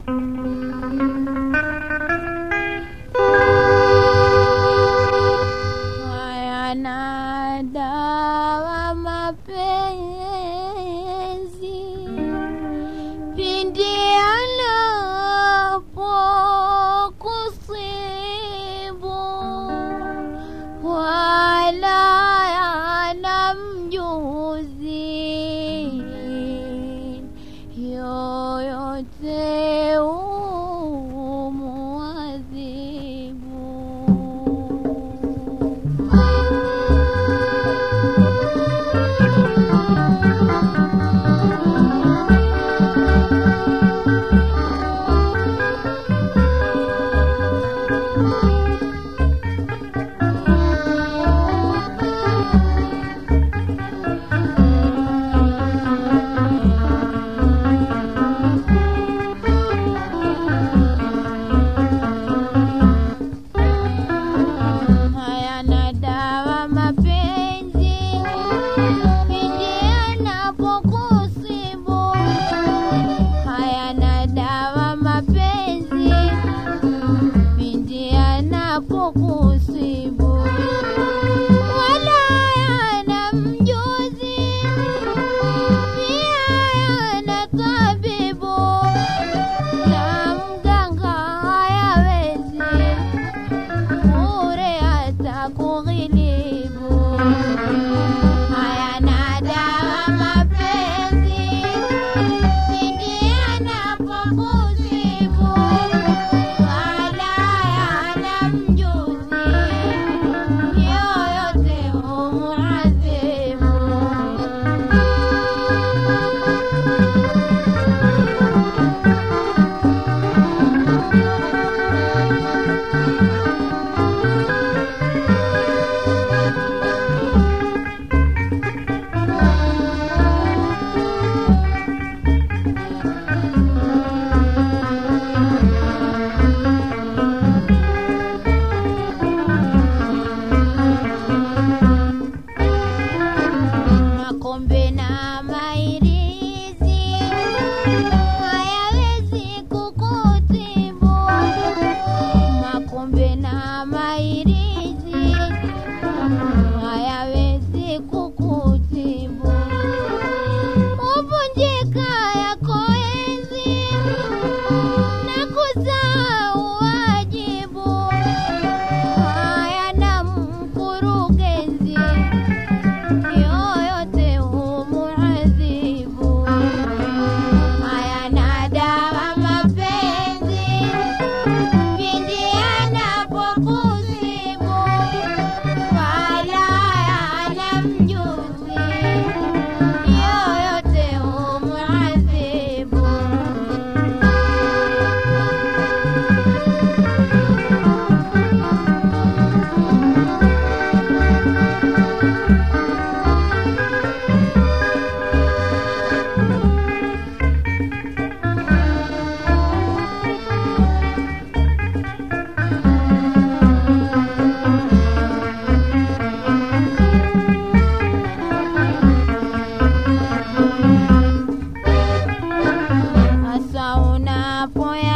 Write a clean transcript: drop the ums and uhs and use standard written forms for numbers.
hayana dawa mapenzi pindi anapokusibu, wala yana mjuzi yoyote umuadhibu. Hayana dawa mapenzi pindi anapokusibu, hayana dawa mapenzi pindi anapokusibu, wala yana mjuzi pia yana tabibu, na mganga hayawezi bure atakughilibu. Hayana dawa mapenzi pindi anapokusibu, wala yana mjuzi yoyote umuadhibu. Makombe na mairizi hayawezi kukutibu, makombe na mairizi hayawezi kukutibu. Uvunjika yako enzi na kusahau wajibu, hayana mkurugenzi yoyote umuadhibu. Hayana dawa mapenzi pindi anapokusibu, wala yana mjuzi yoyote umuadhibu. Hasa unapoya